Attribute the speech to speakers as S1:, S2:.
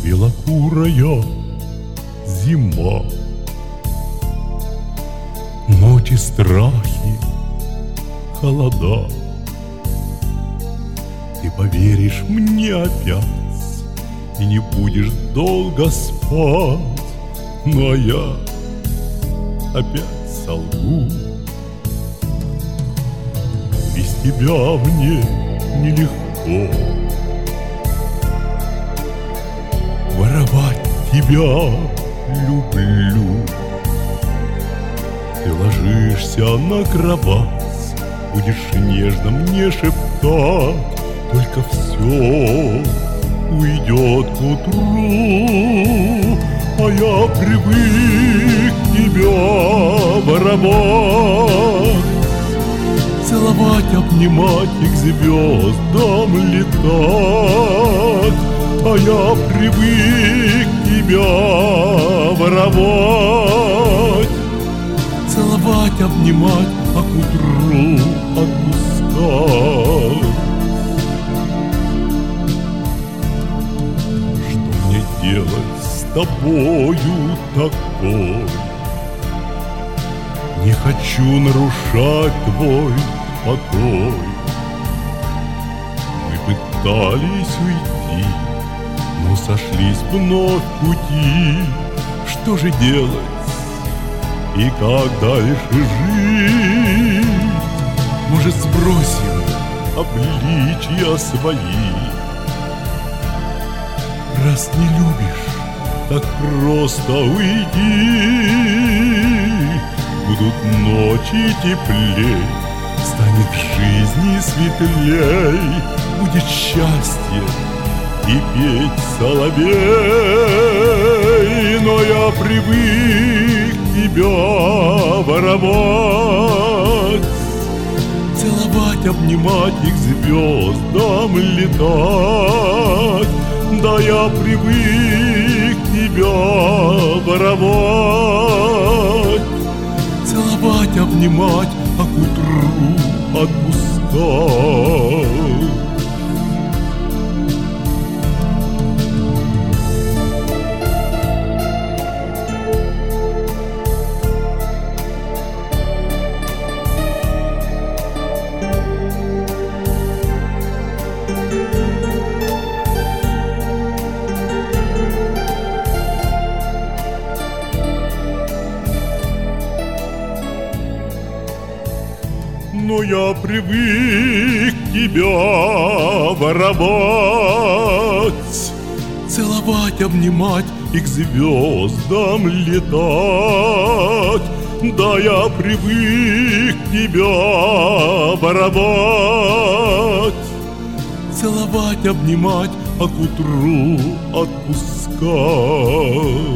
S1: белокурая зима. Ночи, страхи, холода. Ты поверишь мне опять и не будешь долго спать, ну а я опять солгу. Без тебя мне нелегко воровать тебя люблю. Ты ложишься на кровать, будешь нежно мне шептать, только все уйдет к утру, а я привык тебя воровать, целовать, обнимать и к звездам летать, а я привык тебя воровать, целовать, обнимать, а к утру отпускать. Что мне делать с тобою такой? Не хочу нарушать твой покой. Мы пытались уйти, но сошлись вновь в пути. Что же делать и как дальше жить? Может, сбросим обличья свои? Раз не любишь, так просто уйди. Будут ночи теплей, станет в жизни светлей, будет счастье и петь соловей. Но я привык тебя воровать, целовать, обнимать и к звездам летать. Да я привык тебя воровать, целовать, обнимать, а к утру отпускать. Но я привык тебя воровать, целовать, обнимать и к звездам летать. Да я привык тебя воровать, целовать, обнимать, а к утру отпускать.